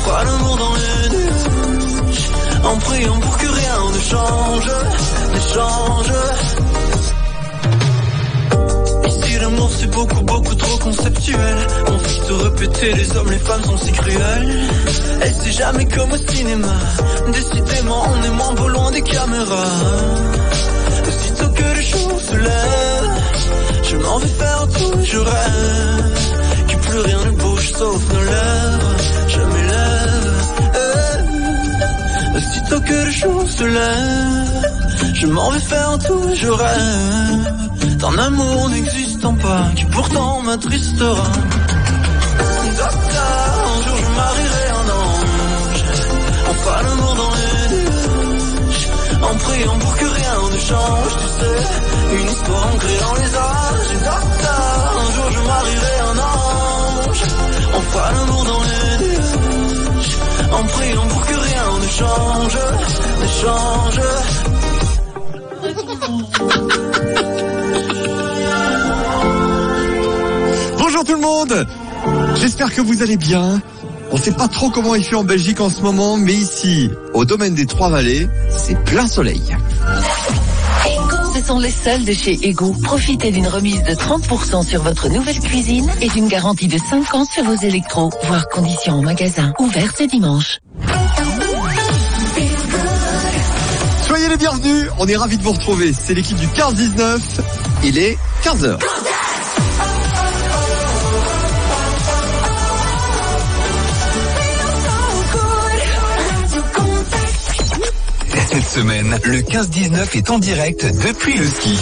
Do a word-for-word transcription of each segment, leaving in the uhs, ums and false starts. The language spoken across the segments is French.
fera l'amour dans les nuages, en priant pour que rien ne change, ne change. Ici l'amour c'est beaucoup, beaucoup trop conceptuel. On fait te répéter, les hommes, les femmes sont si cruels. Et c'est jamais comme au cinéma, décidément on est moins beau loin des caméras. Aussitôt que le jour se lève, je m'en vais faire tout, je rêve que plus rien ne bouge sauf nos lèvres. Je m'élève, eh. Aussitôt que le jour se lève, je m'en vais faire tout, je rêve d'un amour n'existant pas, qui pourtant m'attristera. Docteur, un jour je marierai un ange, on fera l'amour dans les nuages, en priant pour que rien ne change, tu sais, une histoire ancrée dans les âges. Docteur, un jour je marierai un ange, on fera l'amour dans les nuages, en priant pour que rien ne change, ne change. Bonjour tout le monde, j'espère que vous allez bien. On sait pas trop comment il fait en Belgique en ce moment, mais ici, au domaine des Trois-Vallées, c'est plein soleil. Ce sont les seuls de chez Ego. Profitez d'une remise de trente pour cent sur votre nouvelle cuisine et d'une garantie de cinq ans sur vos électros, voire conditions en magasin. Ouvert ce dimanche. Soyez les bienvenus, on est ravis de vous retrouver. C'est l'équipe du quinze dix-neuf, il est quinze heures. Cette semaine, le quinze dix-neuf est en direct depuis le ski.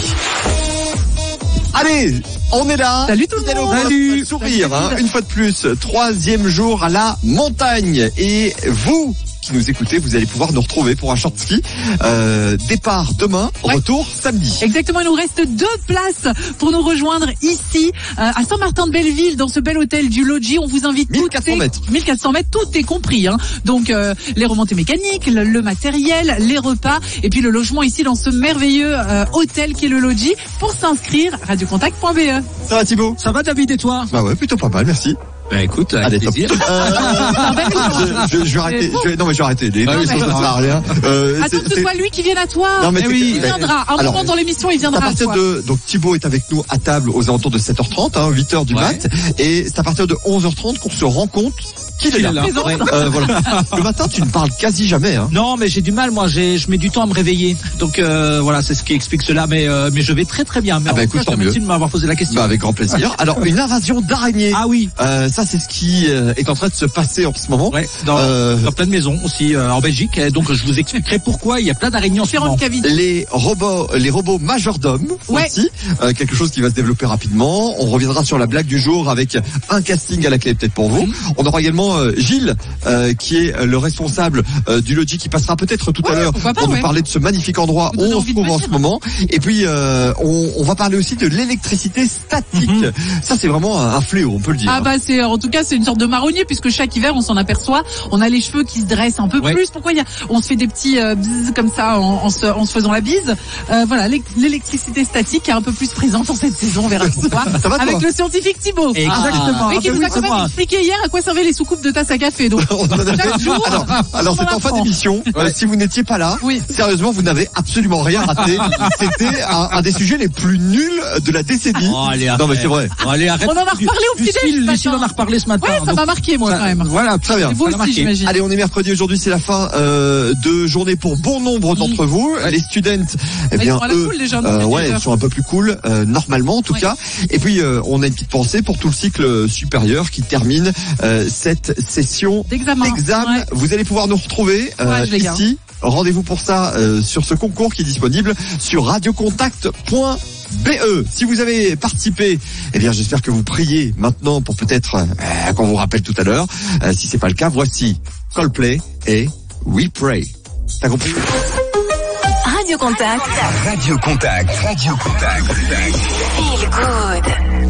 Allez, on est là. Salut tout le monde. Salut. Sourire, hein, une fois de plus. Troisième jour à la montagne. Et vous qui nous écoutez, vous allez pouvoir nous retrouver pour un short ski. Euh, départ demain, ouais. Retour samedi. Exactement, il nous reste deux places pour nous rejoindre ici, euh, à Saint-Martin-de-Belleville, dans ce bel hôtel du Logis. On vous invite mille quatre cents mètres. mille quatre cents mètres, tout est compris, hein. Donc, euh, les remontées mécaniques, le, le matériel, les repas, et puis le logement ici dans ce merveilleux euh, hôtel qui est le Logis. Pour s'inscrire, radiocontact point b e. Ça va Thibaut? Ça va David et toi? Bah ouais, plutôt pas mal, merci. Bah écoute, avec Allez, plaisir. Euh, je, je, je vais arrêter. Je vais, non mais je vais arrêter. Les ah oui, ça ne sert à rien. Euh, Attends que ce soit lui qui vienne à toi. Non mais eh oui, il viendra. Un moment dans l'émission, il viendra. À partir à de donc Thibaut est avec nous à table aux alentours de sept heures trente, hein, huit heures du ouais. mat, et c'est à partir de onze heures trente qu'on se rend compte qu'il est là. là. Ouais. Euh, voilà. Le matin, tu ne parles quasi jamais. Hein. Non, mais j'ai du mal. Moi, j'ai, je mets du temps à me réveiller. Donc euh, voilà, c'est ce qui explique cela. Mais euh, mais je vais très très bien. Mais ah bah écoute, tant mieux. Merci de m'avoir posé la question. Bah avec grand plaisir. Alors une invasion d'araignées. Ah oui. Euh, ça c'est ce qui euh, est en train de se passer en ce moment. Ouais. Dans, euh, dans plein de maisons aussi euh, en Belgique. Et donc je vous expliquerai pourquoi il y a plein d'araignées en ce moment. Les robots, les robots majordomes ouais. aussi. Euh, quelque chose qui va se développer rapidement. On reviendra sur la blague du jour avec un casting à la clé peut-être pour vous. Mmh. On aura également euh, Gilles. Euh, qui est le responsable euh, du Logis qui passera peut-être tout ouais, à l'heure pour pas, nous ouais. parler de ce magnifique endroit où on se trouve en ce moment. Et puis euh, on, on va parler aussi de l'électricité statique. Mm-hmm. Ça c'est vraiment un, un fléau, on peut le dire. Ah bah c'est en tout cas c'est une sorte de marronnier puisque chaque hiver on s'en aperçoit. On a les cheveux qui se dressent un peu ouais. plus. Pourquoi il y a on se fait des petits euh, bzzz comme ça en, en, se, en se faisant la bise. Euh, voilà l'électricité statique est un peu plus présente en cette saison. On verra pourquoi. Ça va, avec le scientifique Thibaut. Exactement. Et qui nous a quand même expliqué hier à quoi servaient les soucoupes de tasse à café. Donc jour, alors, alors c'est en fin d'émission. Ouais. Euh, si vous n'étiez pas là, oui. sérieusement, vous n'avez absolument rien raté. C'était un, un des sujets les plus nuls de la décennie. Oh, allez, non mais c'est vrai. Oh, allez, arrête. On en a reparlé au petit déj. Lucille en a reparlé ce matin. Ouais, ça donc, m'a marqué moi ça, quand même. Voilà, très bien. Vous aussi, j'imagine. Allez, on est mercredi aujourd'hui, c'est la fin euh, de journée pour bon nombre d'entre mmh. vous. Ouais. Les students, eh bien, ils sont eux, cool, les jeunes, euh, ouais, ils sont un peu plus cool, euh, normalement en tout ouais. cas. Et puis, euh, on a une petite pensée pour tout le cycle supérieur qui termine euh, cette session d'examen. d'examen. Ouais. Vous allez pouvoir nous retrouver euh, ouais, ici. Rendez-vous pour ça euh, sur ce concours qui est disponible sur radiocontact point b e. Si vous avez participé, eh bien j'espère que vous priez maintenant pour peut-être euh, qu'on vous rappelle tout à l'heure. Euh, si c'est pas le cas, voici Coldplay et We Pray. T'as compris? Radio Contact. Radio Contact. Radio Contact. Feel good.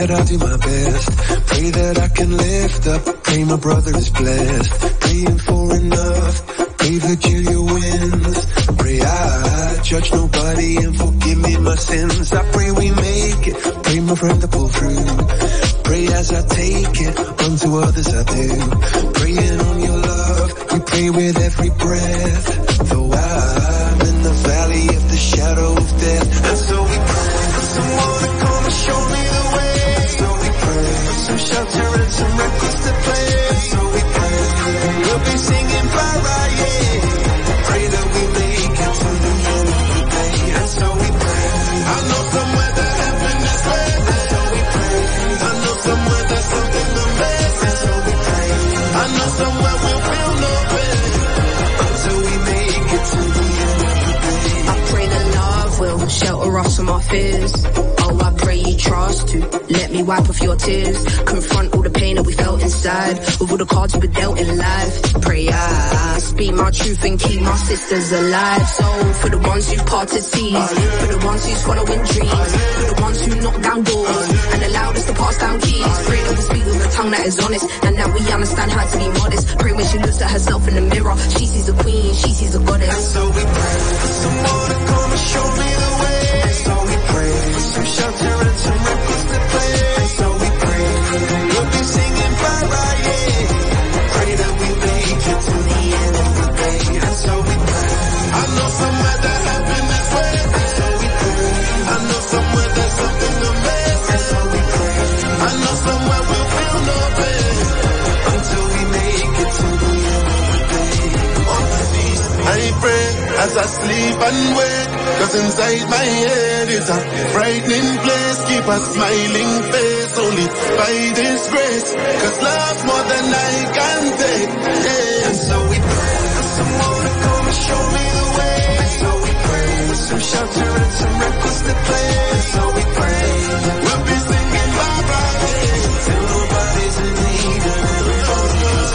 that I'll do my best. Pray that I can lift up. Pray my brother is blessed. Praying for enough. Pray Virginia wins. Pray I judge nobody and forgive me my sins. I pray we make it. Pray my friend to pull through. Pray as I take it. Unto others I do. Praying on your love. We pray with every breath. Though I'm in the valley of the shadow of death. And so we pray for someone to come and show me the way. And so we pray for some shelter and some records to play. And so we pray we'll be singing bye-bye, yeah. Pray that we make it to the end of the day. And so we pray. I know somewhere that heaven is waiting. And so we pray. I know somewhere there's something amazing. And so we pray. I know somewhere we'll feel no pain until we make it to the end of the day. I pray that love will shelter us from our fears. Oh, I pray you trust to let me wipe off your tears. Confront all the pain that we felt inside with all the cards we were dealt in life. Pray I speak my truth and keep my sisters alive. So for the ones who parted seas, for the ones who's following dreams, for the ones who knock down doors and allowed us to pass down keys. Pray that we speak with a tongue that is honest and that we understand how to be modest. Pray when she looks at herself in the mirror, she sees a queen, she sees a goddess. And so we pray for someone to come and show me the way. And so we pray for some shelter and some records to play. And so we pray we'll be singing bye-bye, yeah. Pray that we make it to the end of the day. And so we pray. I know somewhere that happiness waits. And so we pray. I know somewhere there's something amazing. And so we pray. I know somewhere we'll feel no pain until we make it to the end of the day. On my knees, I pray as I sleep and wake. Cause inside my head is a frightening place. Keep a smiling face only by this grace. Cause love's more than I can take, yeah. And so we pray for someone to come and show me the way. And so we pray for some shelter and some records to play. And so we pray we'll be singing bye-bye, yeah. Till nobody's in need and everybody's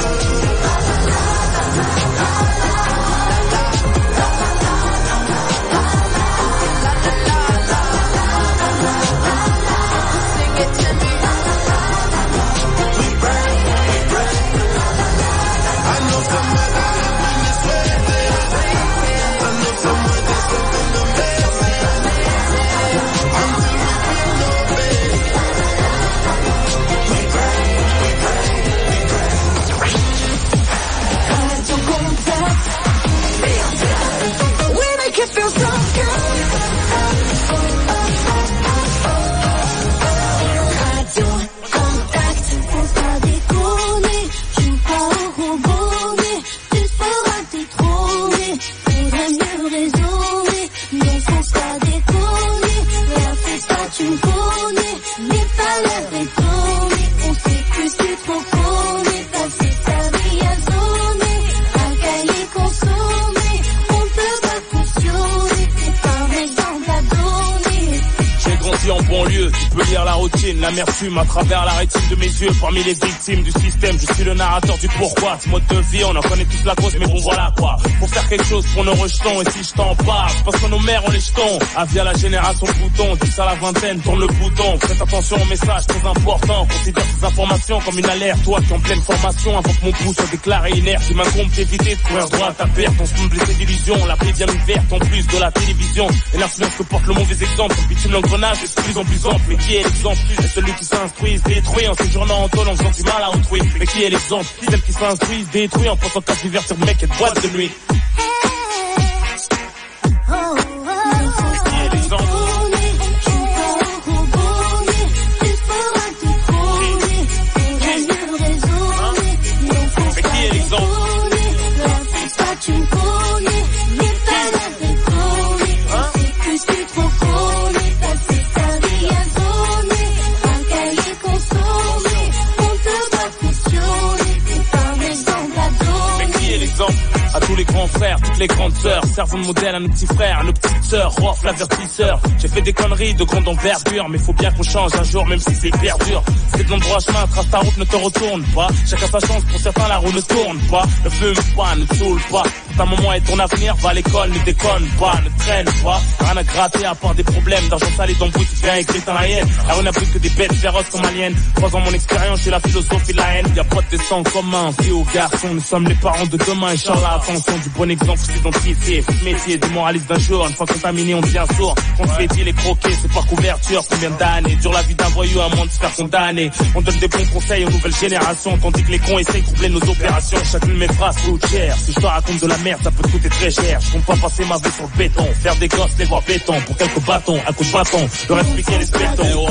La mer fume à travers la rétine de mes yeux. Parmi les victimes du système, je suis le narrateur du pourquoi. Ce mode de vie, on en connaît tous la cause, mais bon voilà quoi. Faut faire quelque chose pour nos rejetons. Et si je t'en parle, c'est parce que nos mères ont les jetons. Ah, via la génération bouton, dix à la vingtaine, tourne le bouton. Faites attention aux messages très importants. Considère ces informations comme une alerte. Toi qui en pleine formation, avant que mon pouls soit déclaré inerte, il m'incombe d'éviter de courir droit à ta perte. On se me blessé d'illusions, la paix bien ouverte en plus de la télévision. Et l'influence que porte le mauvais exemple, on bitume l'engrenage, est de plus en plus ample. Mais qui est l'exemple? Et celui qui s'instruit, détruit en séjournant en tôle en faisant du mal à autrui. Mais qui est l'exemple? Celle qui s'instruit, détruit en pensant qu'à divertir le mec et de boîte de nuit. Qui est l'exemple? Mais qui est l'exemple? À tous les grands frères, toutes les grandes sœurs, servons de modèle à nos petits frères, à nos petites sœurs, rof l'avertisseur. J'ai fait des conneries de grande envergure, mais faut bien qu'on change un jour, même si c'est hyper dur. C'est de l'endroit chemin, trace ta route, ne te retourne pas. Chacun sa chance, pour certains la roue ne tourne pas. Ne fume pas, ne te saoule pas. Ta maman et ton avenir, va à l'école, ne déconne pas, ne traîne pas. Rien à gratter à part des problèmes d'argent salé dans le bruit, c'est bien écrit dans la haine. Alors on n'a plus que des bêtes féroces comme aliens. Trois ans mon expérience, j'ai la philosophie de la haine. Y'a pas de dessin commun, vie aux garçons. Nous sommes les parents de demain, Inch'Allah, attention, du bon exemple, s'identifier. Faut se métier, du moraliste d'un jour. Une fois contaminé, on devient sourd. On se fait dire les croquets, c'est par couverture. Combien d'années dure la vie d'un voyou à moins de se faire condamner. On donne des bons conseils aux nouvelles générations, tandis que les cons essayent de troubler nos opérations. Chacune de mes phrases coûte cher. Si je te raconte de la merde, ça peut coûter très cher. Je compte pas passer ma vie sur le béton. Faire des gosses, les voir béton. Pour quelques bâtons, un coup de bâton. Leur expliquer les spectons.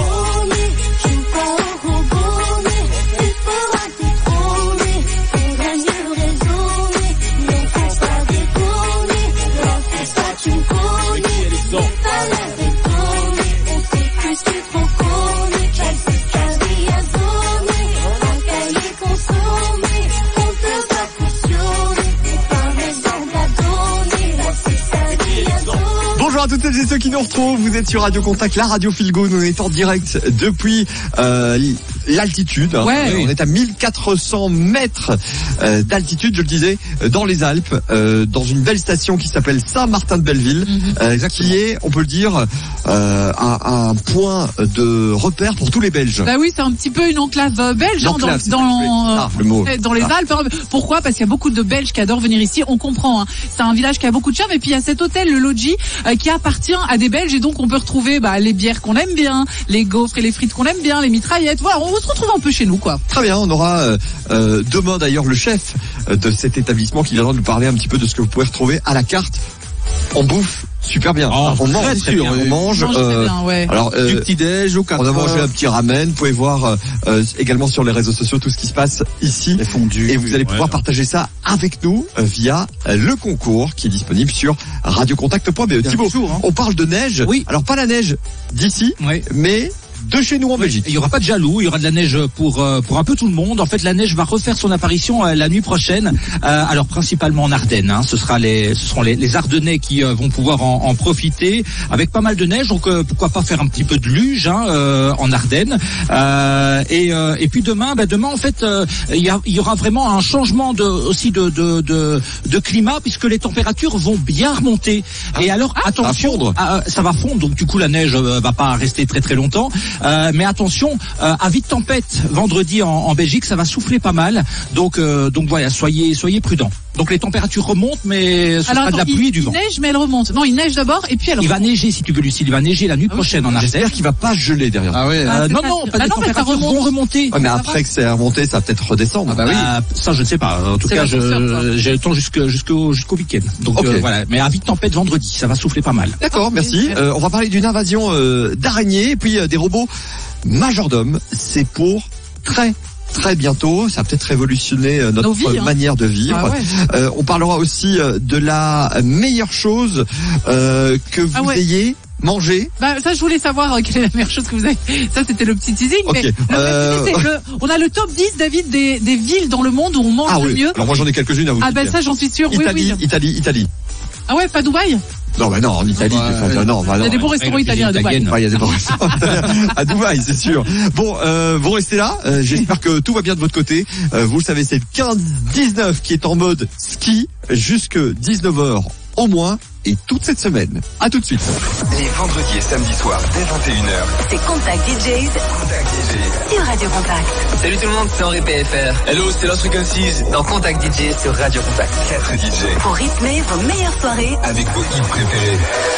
Bonjour à toutes celles et ceux qui nous retrouvent, vous êtes sur Radio Contact, la radio Feel Good, on est en direct depuis euh, l'altitude, ouais. On est à mille quatre cents mètres euh, d'altitude, je le disais, dans les Alpes, euh, dans une belle station qui s'appelle Saint-Martin-de-Belleville, mm-hmm. euh, qui est, on peut le dire, euh, un, un point de repère pour tous les Belges. Bah oui, c'est un petit peu une enclave belge L'enclave, hein, dans, dans, ah, le mot. dans les ah. Alpes. Pourquoi ? Parce qu'il y a beaucoup de Belges qui adorent venir ici, on comprend. Hein. C'est un village qui a beaucoup de charme et puis il y a cet hôtel, le Logis, euh, qui appartient à des Belges et donc on peut retrouver bah, les bières qu'on aime bien, les gaufres et les frites qu'on aime bien, les mitraillettes. Voilà, on se retrouve un peu chez nous, quoi. Très bien, on aura euh, euh, demain d'ailleurs le chef de cet établissement qui viendra nous parler un petit peu de ce que vous pouvez retrouver à la carte. On bouffe super bien. Oh, on mange, très bien. on mange. On mange euh, bien, ouais. Alors euh, du petit déj au quatre on a mangé heures. un petit ramen. Vous pouvez voir euh, euh, également sur les réseaux sociaux tout ce qui se passe ici. Les fondus. Et vous allez pouvoir ouais. partager ça avec nous euh, via euh, le concours qui est disponible sur radiocontact point b e. Thibaut, hein. on parle de neige. Oui. Alors pas la neige d'ici, Oui. mais de chez nous en Belgique. Il y aura pas de jaloux, il y aura de la neige pour euh, pour un peu tout le monde. En fait, la neige va refaire son apparition euh, la nuit prochaine. Euh, alors principalement en Ardennes. Hein. Ce sera les, ce seront les, les Ardennais qui euh, vont pouvoir en, en profiter avec pas mal de neige. Donc euh, pourquoi pas faire un petit peu de luge hein, euh, en Ardennes. Euh, et euh, et puis demain, bah, demain en fait, euh, il y, a, il y aura vraiment un changement de aussi de de de, de climat puisque les températures vont bien remonter. Ah. Et alors ah, attention, ça va, euh, ça va fondre. Donc du coup la neige euh, va pas rester très très longtemps. Euh, mais attention, euh, avis de tempête vendredi en, en Belgique, ça va souffler pas mal. Donc, euh, donc voilà, soyez, soyez prudents. Donc les températures remontent, mais ce Alors, sera attends, de la pluie il, et du il vent. neige, mais elle remonte. Non, il neige d'abord et puis elle Il remonte. va neiger si tu veux, Lucille. Il va neiger la nuit Ah oui. prochaine en Ardennes. J'espère qu'il va pas geler derrière. Ah ouais. Ah, Euh, c'est non, pas non, sûr. pas Ah les non, mais ça températures remonte. vont remonter. Ouais, mais Ça après va. que c'est remonté, ça va peut-être redescendre. Ah bah oui. Euh, ça je ne sais pas. En tout C'est cas, la chaussure, quoi. je, j'ai le temps jusqu'au jusqu'au jusqu'au week-end. Donc Ok. euh, voilà. Mais avis de tempête vendredi, ça va souffler pas mal. D'accord, merci. Euh, on va parler d'une invasion euh, d'araignées et puis euh, des robots majordomes. C'est pour très très bientôt. Ça va peut-être révolutionner euh, notre Nos vies, hein. manière de vivre. Ah ouais. Euh, on parlera aussi euh, de la meilleure chose euh, que vous Ah ouais. ayez mangé. Bah, ça, je voulais savoir euh, quelle est la meilleure chose que vous avez. Ça, c'était le petit teasing. Ok. Mais le Euh, vrai sujet, c'est que on a le top dix, David, des, des villes dans le monde où on mange Ah le oui. mieux. Alors moi j'en ai quelques-unes à vous Ah citer. ben ça, j'en suis sûre. Oui, Italie, oui. Italie, Italie. Ah ouais, pas Dubaï. Non, bah non, en Italie. Bah, enfin, non, bah Il y non. a des bons restaurants la italiens à cuisine Dubaï. italienne. Ouais, il y a des bons restaurants à Dubaï, c'est sûr. Bon, euh, vous restez là. Euh, J'espère que tout va bien de votre côté. Euh, vous le savez, c'est le quinze dix-neuf qui est en mode ski jusque dix-neuf heures au moins et toute cette semaine. À tout de suite. Les vendredis et samedis soirs dès vingt et une heures. C'est Contact D Js Contact D J. sur Radio Contact. Salut tout le monde, c'est Henri P F R. Hello, c'est Lost Frequencies dans Contact D J sur Radio Contact. quatre D J Pour rythmer vos meilleures soirées, avec vos hits préférés.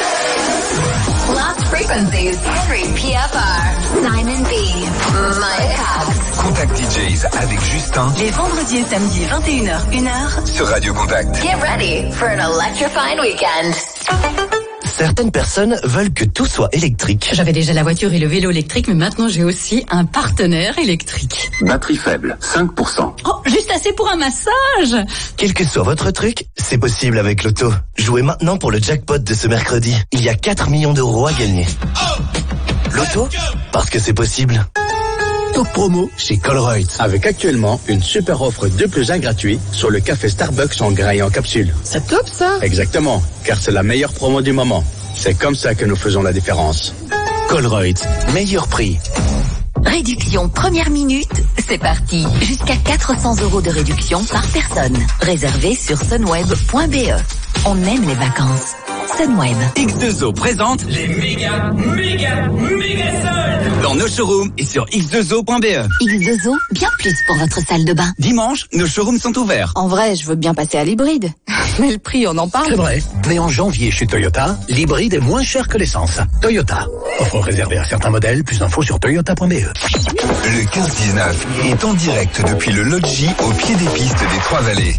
Lost Frequencies, Henry P F R, Simon B, Mike Cox. Contact D Js avec Justin Les vendredis et samedis vingt et une heures, une heure. sur Radio Contact. Get ready for an electrifying weekend. Certaines personnes veulent que tout soit électrique. J'avais déjà la voiture et le vélo électrique, mais maintenant j'ai aussi un partenaire électrique. Batterie faible, cinq pour cent. Oh, juste assez pour un massage! Quel que soit votre truc, c'est possible avec l'auto. Jouez maintenant pour le jackpot de ce mercredi. Il y a quatre millions d'euros à gagner. L'auto, parce que c'est possible. Top promo chez Colruyt. Avec actuellement une super offre deux plus un gratuit sur le café Starbucks en grain et en capsule. C'est top ça! Exactement, car c'est la meilleure promo du moment. C'est comme ça que nous faisons la différence. Colruyt, meilleur prix. Réduction première minute, c'est parti. Jusqu'à quatre cents euros de réduction par personne. Réservé sur sunweb point b e. On aime les vacances. Sunweb. X deux O présente les méga, méga, méga soldes dans nos showrooms et sur x deux o point b e. X deux O, bien plus pour votre salle de bain. Dimanche, nos showrooms sont ouverts. En vrai, je veux bien passer à l'hybride. Mais le prix, on en parle. C'est vrai. Mais en janvier, chez Toyota, l'hybride est moins cher que l'essence. Toyota. Offre réservée à certains modèles. Plus d'infos sur toyota point b e. Le quinze dix-neuf est en direct depuis le logis au pied des pistes des Trois-Vallées.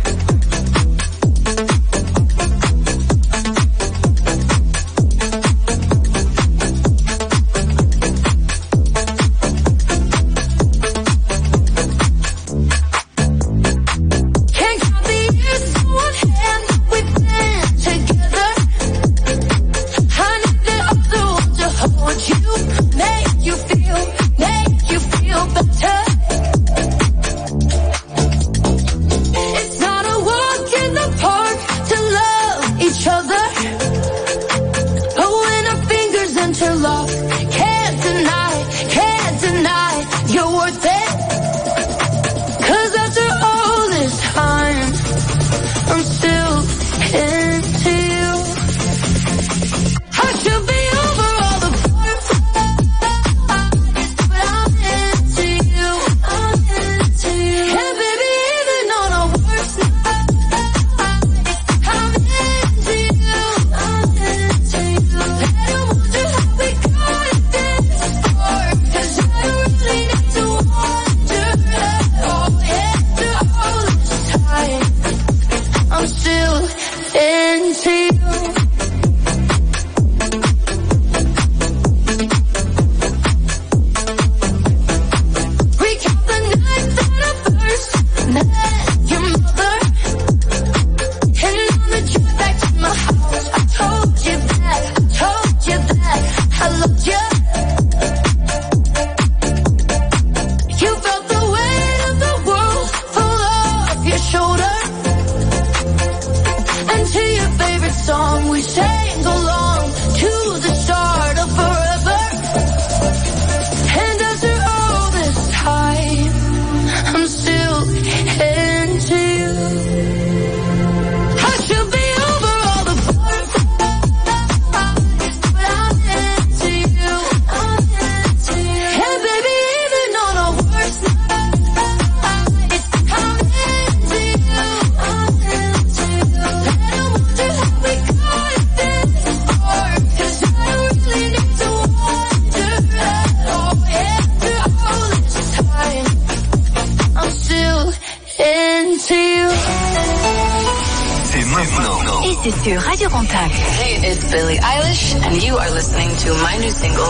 C'est sur Radio Contact. Hey, it's Billie Eilish, and you are listening to my new single.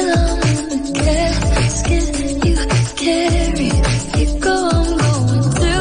Carry, you go, I'm going through.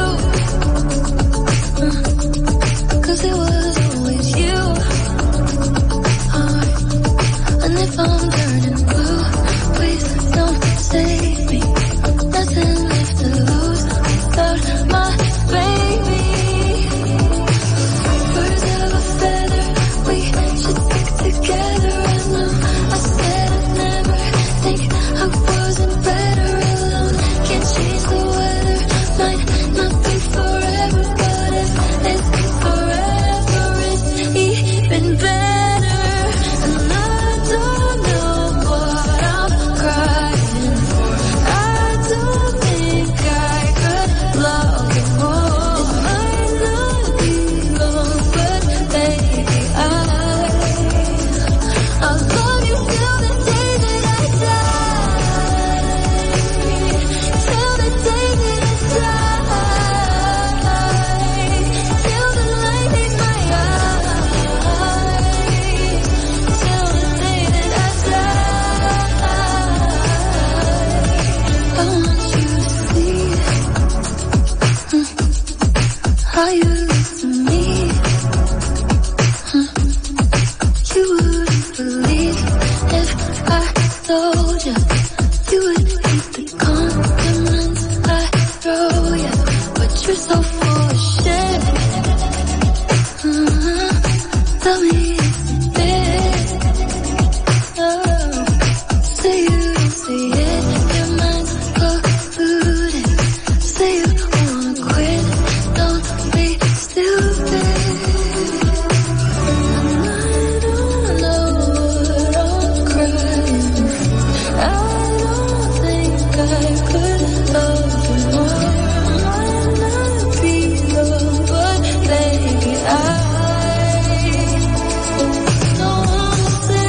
Tell me if it's oh, say you don't see it, your mind's polluted. Say you wanna quit, don't be stupid. And I don't know what I'm crying. I don't think I could love you more. Might not be love, but baby I don't wanna say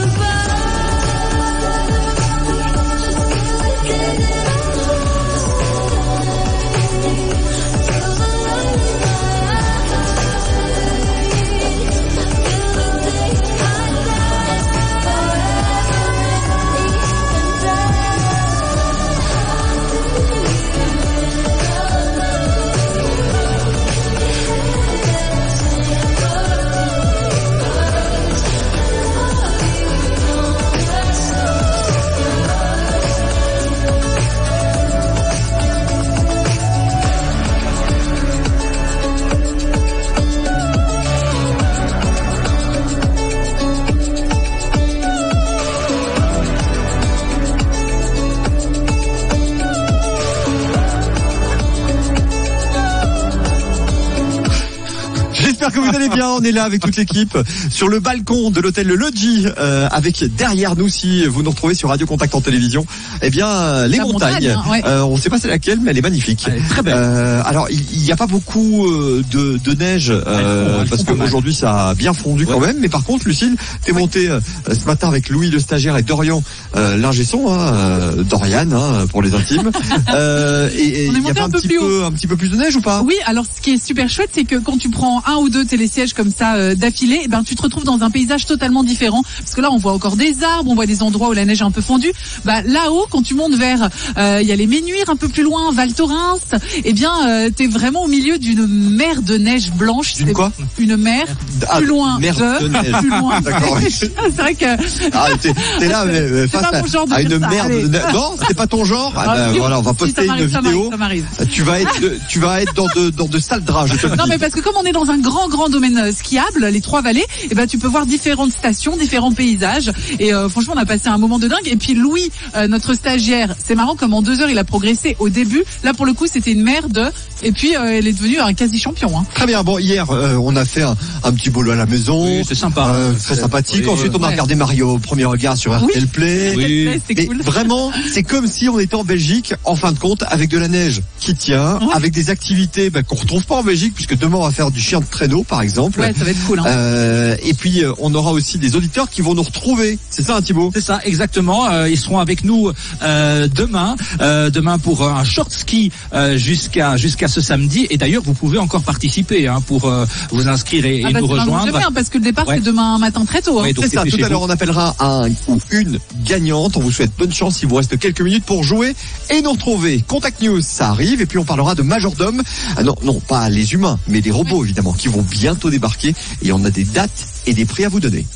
J'espère que vous allez bien. On est là avec toute l'équipe sur le balcon de l'hôtel Le Logis, euh, avec derrière nous, si vous nous retrouvez sur Radio Contact en télévision, eh bien euh, les La montagnes. montagne, hein, ouais. euh, on ne sait pas c'est laquelle, mais elle est magnifique. Elle est très belle. Euh, alors il n'y a pas beaucoup euh, de, de neige euh, Elles font- elles parce font pas mal. qu'aujourd'hui ça a bien fondu quand même. Mais par contre, Lucille, t'es montée euh, ce matin avec Louis le stagiaire et Dorian, euh, l'ingé son, hein, euh, Dorian hein, pour les intimes. euh, et On est il y monté avait un un peu petit plus peu, un petit peu plus de neige ou pas? Oui, alors ce qui est super chouette, c'est que quand tu prends un ou deux télésièges comme ça euh, d'affilée, eh ben tu te retrouves dans un paysage totalement différent. Parce que là, on voit encore des arbres, on voit des endroits où la neige est un peu fondue. Bah là-haut, quand tu montes vers, euh, il y a les Ménuires un peu plus loin, Val Thorens. Eh bien, euh, t'es vraiment au milieu d'une mer de neige blanche. D'une C'est quoi? Une mer Ah, plus loin mer de, de neige. plus loin. D'accord. C'est vrai que Ah, t'es, t'es là mais, mais C'est face pas à, mon genre de à dire une ça, merde. allez. de neige. Non, c'est pas ton genre. Ah, ben, si, voilà, on va si, poster ça m'arrive, une ça vidéo. m'arrive, ça m'arrive. Tu vas être, de- tu vas être dans de, dans de sales draps. Je te le Non dis. mais parce que comme on est dans un grand grand domaine euh, skiable, les trois vallées, eh ben tu peux voir différentes stations, différents paysages et euh, franchement on a passé un moment de dingue. Et puis Louis, euh, notre stagiaire, c'est marrant comme en deux heures il a progressé au début. Là pour le coup c'était une merde et puis euh, elle est devenue un quasi champion. Hein. Très bien. Bon, hier, euh, on a fait un, un petit boulot à la maison. Oui, c'est sympa. Euh, très sympathique. Oui, Ensuite, on a ouais. regardé Mario au premier regard sur Oui. R T L Play. Oui. C'était Mais cool. vraiment, c'est comme si on était en Belgique, en fin de compte, avec de la neige qui tient, Ouais. avec des activités bah, qu'on retrouve pas en Belgique, puisque demain on va faire du chien de traîneau, par exemple. Ouais, ça va être cool. Hein. Euh, et puis, euh, on aura aussi des auditeurs qui vont nous retrouver. C'est ça, hein, Thibaut? C'est ça, exactement. Euh, ils seront avec nous euh, demain, euh, demain pour euh, un short ski euh, jusqu'à jusqu'à ce samedi. Et d'ailleurs, vous pouvez encore participer hein, pour euh, vous inscrire et, Ah et bah, nous c'est vraiment rejoindre. bien, parce que le départ Ouais. c'est demain matin très tôt. Hein. Ouais, donc C'est ça, tout à dépêchez-vous. l'heure on appellera un ou une gagnante. On vous souhaite bonne chance, il vous reste quelques minutes pour jouer et nous retrouver. Contact News, ça arrive, et puis on parlera de majordome. Ah non, non, pas les humains, mais les robots évidemment, qui vont bientôt débarquer, et on a des dates et des prix à vous donner.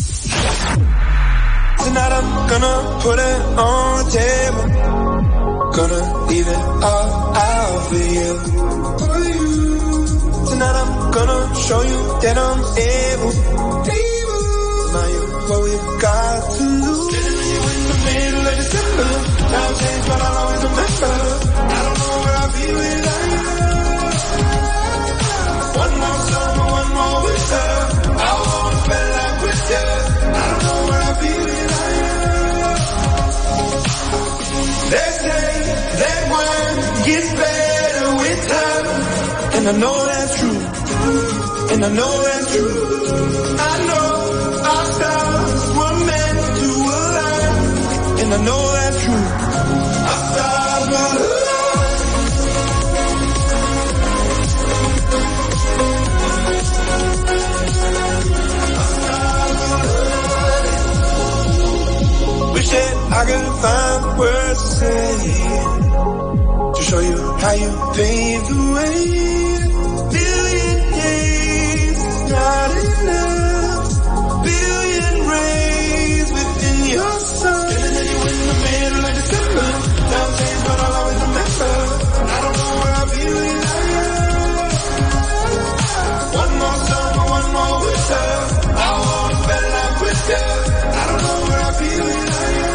Tonight I'm gonna put it on the table. Gonna leave it all out for you. For you. Tonight I'm gonna show you that I'm able. Able. Now you're what we've got to lose. In the middle of December. Now change, but I'll always remember. I don't know where I'll be without you. One more summer, one more winter. I wanna spend life with you. I don't know where I'll be without you. They say that one gets better with time, and I know that's true, and I know that's true. I know our stars were meant to align, and I know that's true. Our stars were aligned. Our stars were aligned. Wish that I could find words to say to show you how you paved the way. Billion days is not enough. Billion rays within your sun. Standing you in the middle of December. Now change, but I'll always remember. I don't know where I'll be without you. One more summer, one more winter. closer. I wanna spend life with you. I don't know what I'll be without you.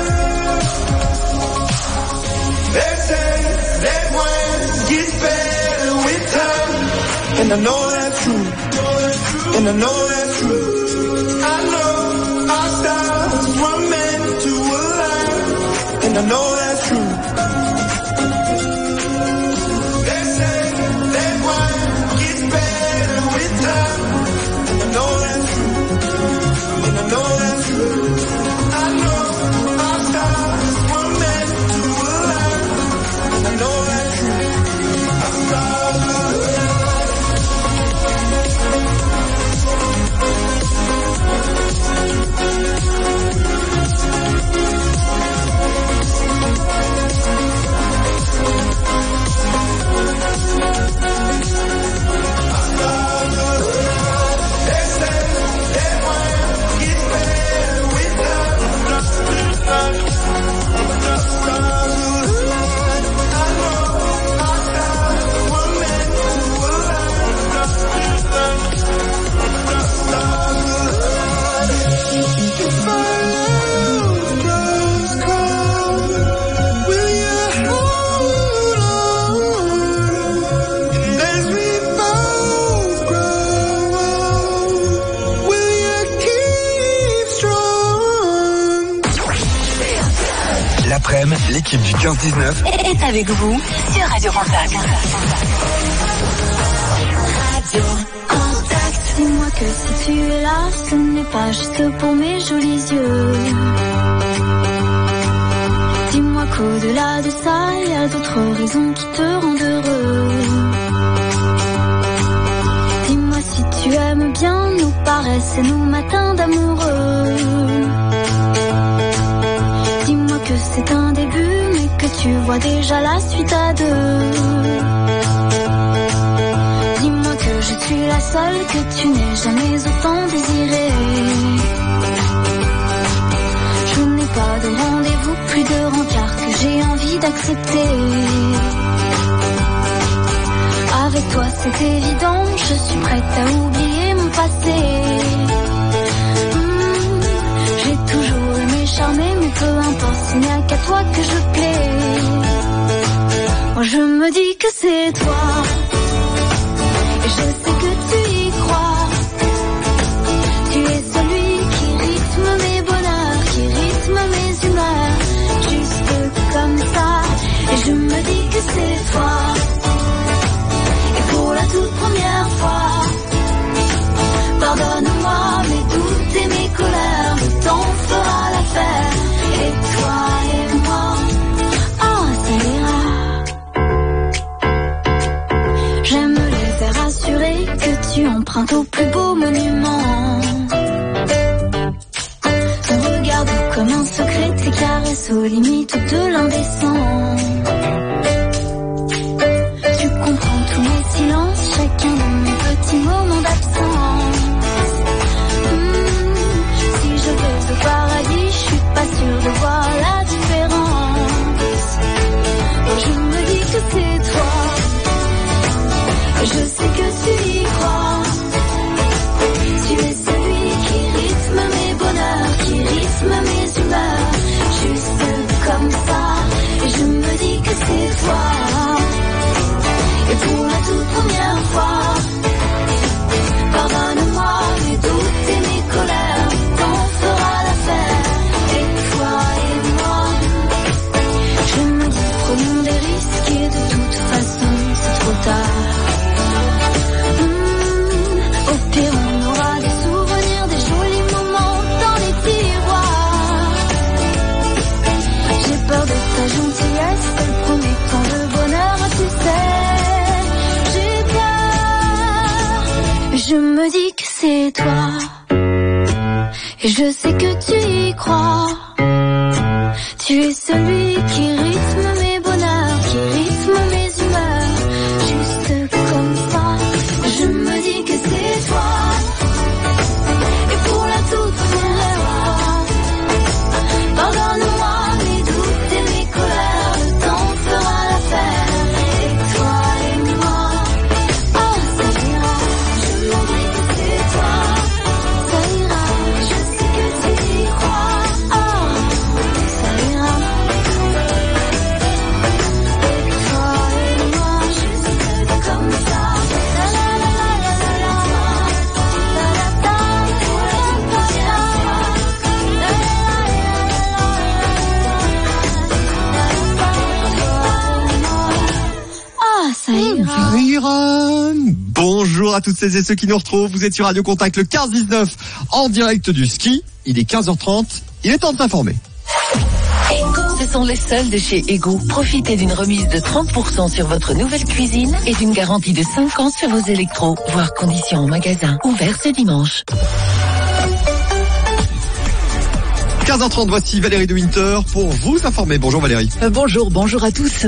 They say that when it gets better with time, and I know that's true, and I know that's true. I know our stars were meant to align, and I know that's true. They say that when it gets better with time, and I know that's true, and I know that's true. I know our stars were meant to align, and I know that's true. Our stars were l'équipe du quinze dix-neuf est avec vous sur Radio Contact. Radio Contact. Dis-moi que si tu es là, ce n'est pas juste pour mes jolis yeux. Dis-moi qu'au-delà de ça, il y a d'autres raisons qui te rendent heureux. Dis-moi si tu aimes bien nos paresses et nos matins d'amoureux. Dis-moi que c'est un début, mais que tu vois déjà la suite à deux. Dis-moi que je suis la seule que tu n'aies jamais autant désirée. Je n'ai pas de rendez-vous, plus de rencard que j'ai envie d'accepter. Avec toi c'est évident, je suis prête à oublier mon passé. J'ai toujours aimé charmer, mais peu importe, ce n'est qu'à toi que je plais. Moi je me dis que c'est toi, et je sais que tu y crois. Tu es celui qui rythme mes bonheurs, qui rythme mes humeurs, juste comme ça. Et je me dis que c'est toi, et pour la toute première fois, pardonne-moi mes doutes et mes colères, le temps fera l'affaire. Et toi et moi, oh ça ira. J'aime les faire assurer que tu empruntes au plus beau monument. Ton regard doux comme un secret, tes caresses aux limites de l'indécent. Tu comprends tous mes silences, chacun de mes petits moments d'absence. Je vais au paradis, je suis pas sûre de voir la différence. Moi je me dis que c'est toi, et je sais que tu y crois. Tu es celui qui rythme mes bonheurs, qui rythme mes humeurs, juste comme ça. Et je me dis que c'est toi, et pour la toute première fois, pardonne-moi mes doutes et mes colères. Fera l'affaire, et toi et moi. Je me dis prenons des risques, et de toute façon c'est trop tard. Mmh, au pire on aura des souvenirs, des jolis moments dans les tiroirs. J'ai peur de ta gentillesse, elle promet tant de bonheur, tu sais. J'ai peur, je me dis que c'est toi, et je sais que tu y crois. Tu es celui qui rythme mes bonheurs, qui rythme mes humeurs, juste comme ça. Je me dis que c'est toi, et pour la toute première fois, pardonne-moi mes doutes et mes colères, le temps fera l'affaire. Et toi et moi, oh ça ira. Je me dis que c'est toi. bonjour à toutes celles et ceux qui nous retrouvent. Vous êtes sur Radio Contact le quinze dix-neuf en direct du ski. Il est quinze heures trente, il est temps de s'informer. Ce sont les soldes chez Ego. Profitez d'une remise de trente pour cent sur votre nouvelle cuisine et d'une garantie de cinq ans sur vos électros. Voir conditions en magasin. Ouvert ce dimanche. quinze heures trente, voici Valérie de Winter pour vous informer. Bonjour Valérie. Euh, bonjour, bonjour à tous.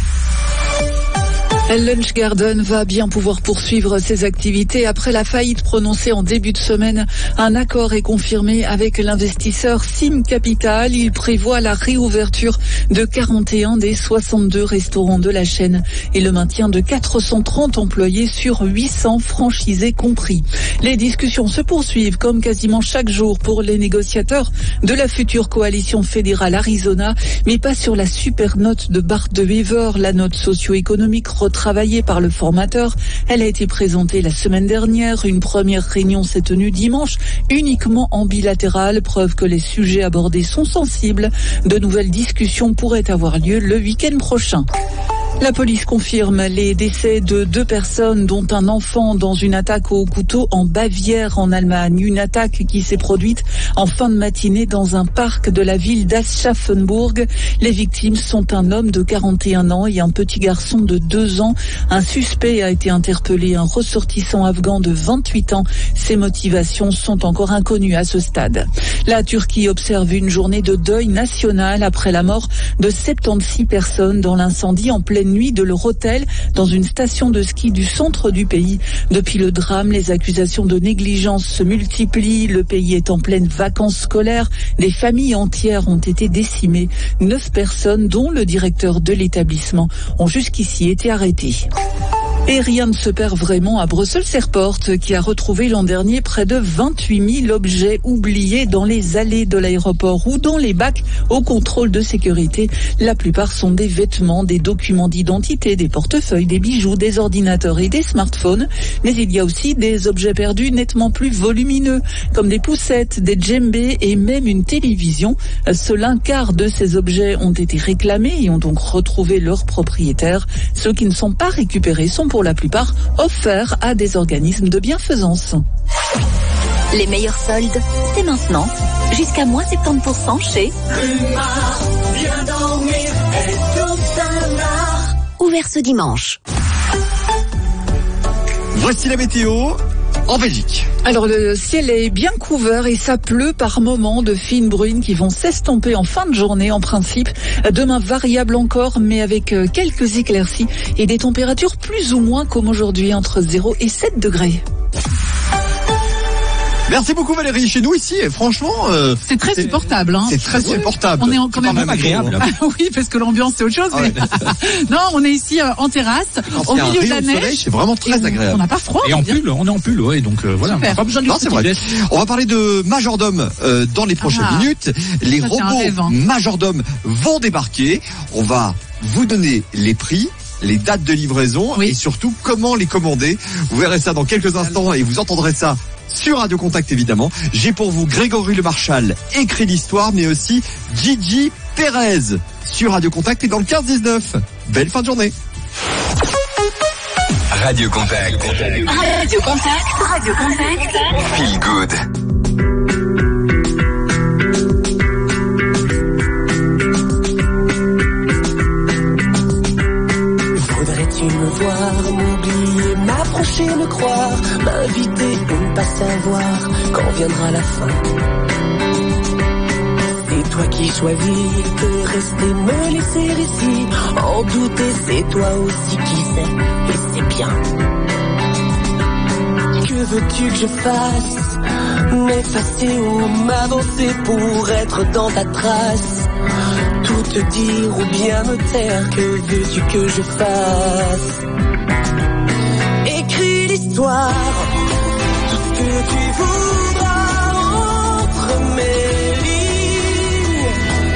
Lunch Garden va bien pouvoir poursuivre ses activités. Après la faillite prononcée en début de semaine, un accord est confirmé avec l'investisseur Sim Capital. Il prévoit la réouverture de quarante et un des soixante-deux restaurants de la chaîne et le maintien de quatre cent trente employés sur huit cents franchisés compris. Les discussions se poursuivent comme quasiment chaque jour pour les négociateurs de la future coalition fédérale Arizona, mais pas sur la super note de Bart de Wever, la note socio-économique travaillée par le formateur. Elle a été présentée la semaine dernière. Une première réunion s'est tenue dimanche, uniquement en bilatéral, preuve que les sujets abordés sont sensibles. De nouvelles discussions pourraient avoir lieu le week-end prochain. La police confirme les décès de deux personnes, dont un enfant dans une attaque au couteau en Bavière, en Allemagne. Une attaque qui s'est produite en fin de matinée dans un parc de la ville d'Aschaffenburg. Les victimes sont un homme de quarante et un ans et un petit garçon de deux ans. Un suspect a été interpellé, un ressortissant afghan de vingt-huit ans. Ses motivations sont encore inconnues à ce stade. La Turquie observe une journée de deuil national après la mort de soixante-seize personnes dans l'incendie en pleine nuit de leur hôtel dans une station de ski du centre du pays. Depuis le drame, les accusations de négligence se multiplient. Le pays est en pleine vacances scolaires. Des familles entières ont été décimées. Neuf personnes, dont le directeur de l'établissement, ont jusqu'ici été arrêtées. Et rien ne se perd vraiment à Brussels Airport, qui a retrouvé l'an dernier près de vingt-huit mille objets oubliés dans les allées de l'aéroport ou dans les bacs au contrôle de sécurité. La plupart sont des vêtements, des documents d'identité, des portefeuilles, des bijoux, des ordinateurs et des smartphones. Mais il y a aussi des objets perdus nettement plus volumineux, comme des poussettes, des djembés et même une télévision. Seul un quart de ces objets ont été réclamés et ont donc retrouvé leur propriétaire. Ceux qui ne sont pas récupérés sont pour la plupart offerts à des organismes de bienfaisance. Les meilleurs soldes, c'est maintenant. Jusqu'à moins soixante-dix pour cent chez Rumar, viens dormir et tout ça. Ouvert ce dimanche. Voici la météo en Belgique. Alors le ciel est bien couvert et ça pleut par moments, de fines bruines qui vont s'estomper en fin de journée en principe. Demain variable encore, mais avec quelques éclaircies et des températures plus ou moins comme aujourd'hui, entre zéro et sept degrés. Merci beaucoup Valérie. Chez nous ici, franchement, euh, c'est très c'est, supportable. Hein. C'est très supportable. On est en, quand même, même agréable. Oui, parce que l'ambiance c'est autre chose. Ah ouais. Mais... non, on est ici euh, en terrasse, au milieu de la neige. Soleil, c'est vraiment très agréable. On n'a pas froid. Et en pull, on est en pull, ouais. Donc euh, voilà, on n'a pas besoin de. Non, c'est vrai. On va parler de majordome euh, dans les prochaines ah, minutes. Les robots rêve, hein. majordome vont débarquer. On va vous donner les prix, les dates de livraison oui. et surtout comment les commander. Vous verrez ça dans quelques instants et vous entendrez ça sur Radio Contact évidemment. J'ai pour vous Grégory Le Marchal, écrit l'histoire, mais aussi Gigi Pérez sur Radio Contact et dans le quinze dix-neuf. Belle fin de journée. Radio Contact. Radio Contact. Radio Contact. Feel good. Voudrais-tu me voir, m'oublier, m'approcher, me croire, m'inviter ou ne pas savoir quand viendra la fin? C'est toi qui choisis de rester, me laisser ici, en douter, c'est toi aussi qui sais, et c'est bien. Que veux-tu que je fasse? M'effacer ou m'avancer pour être dans ta trace? Tout te dire ou bien me taire, que veux-tu que je fasse? Écris l'histoire, tout ce que tu voudras entre mes lignes,